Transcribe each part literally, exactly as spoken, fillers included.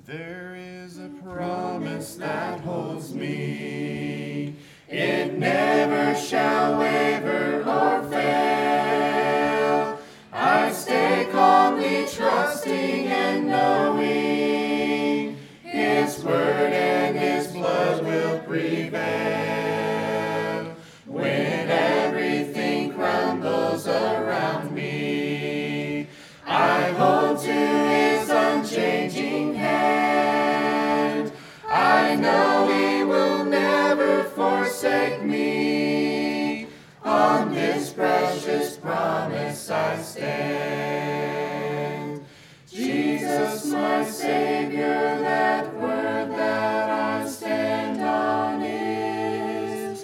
There is a promise that holds me. It never shall waver or fail. I stay calmly trusting and knowing His word and His blood will prevail. When everything crumbles around me, I hold to His unchanging hand. I know He will never forsake me. On this precious promise I stand. Jesus, my Savior, that word that I stand on is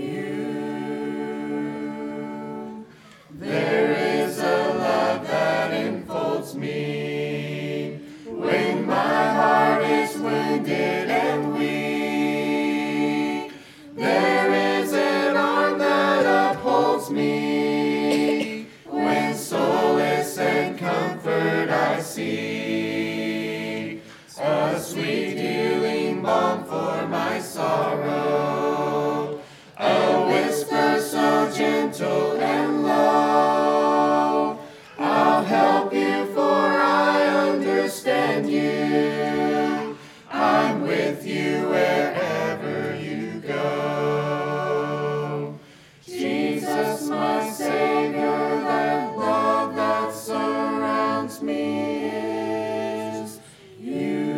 you. There is a love that enfolds me when my heart is wounded and weak. There is an arm that upholds me when solace and comfort I seek. A sweet healing balm for my sorrow, a whisper so gentle and low. I'll help you, for I understand you. I'm with you wherever you go. Jesus, my Savior, that love that surrounds me is you.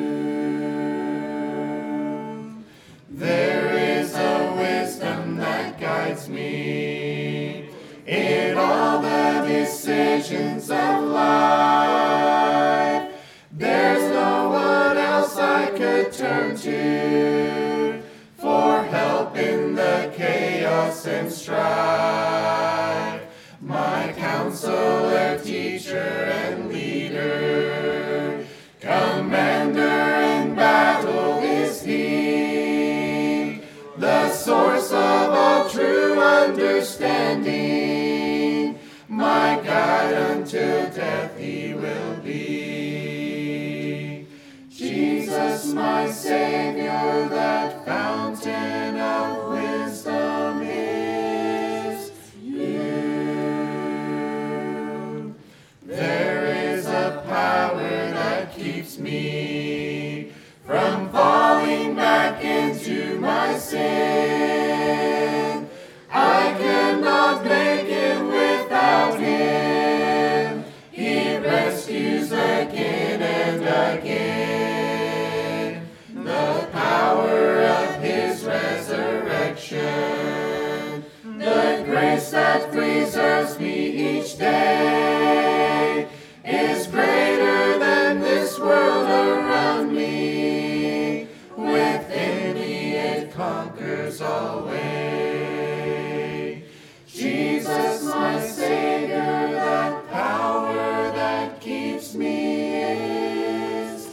There is a wisdom that guides me in all the decisions of life. There's no one else I could turn to for help in the chaos and strife. My counselor, teacher, and leader, commander in battle is He, the source of all true understanding. My guide until death He will be. Jesus, my Savior, that fountain of wisdom is you. There is a power that keeps me from falling back into my sin. I cannot make it without Him. He rescues again and again. The power of His resurrection, the grace that preserves me each day, is greater than this world around me. Within me it conquers always. Jesus, my Savior, that power that keeps me is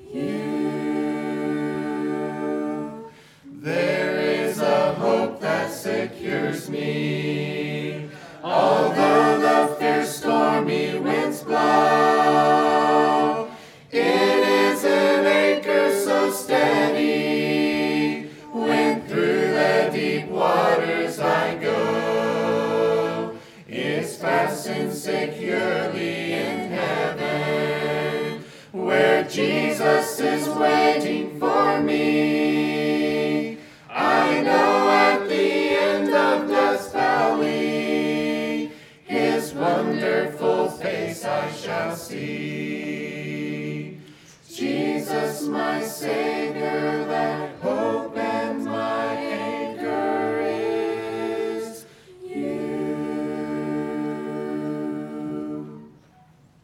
you. There is a hope that secures me, although the fierce stormy winds blow. It is an anchor so steady when through the deep waters I go. It's fastened securely in heaven, where Jesus is waiting for me. I know at the end of Death's valley, His wonderful face I shall see.